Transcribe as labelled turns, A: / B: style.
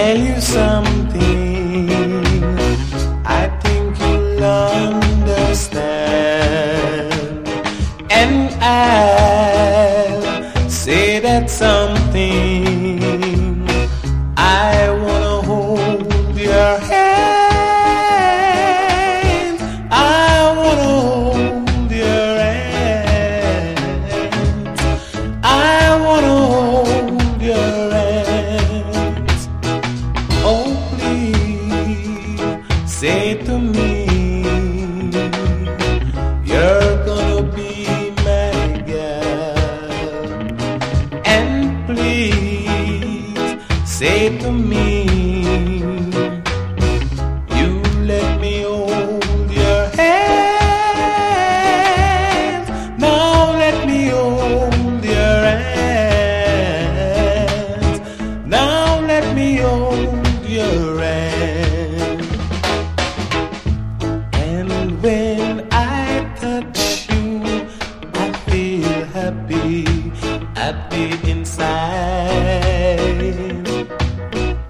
A: tell you something I think you'll understand, and I'll say that something. I wanna hold your hand, I wanna hold your hand, I wanna hold your hand. Oh, please say to me, you're gonna be my girl. And please say to me, you let me hold your hand. Now let me hold your hand. Now let me hold your hand. And when I touch you, I feel happy, happy inside.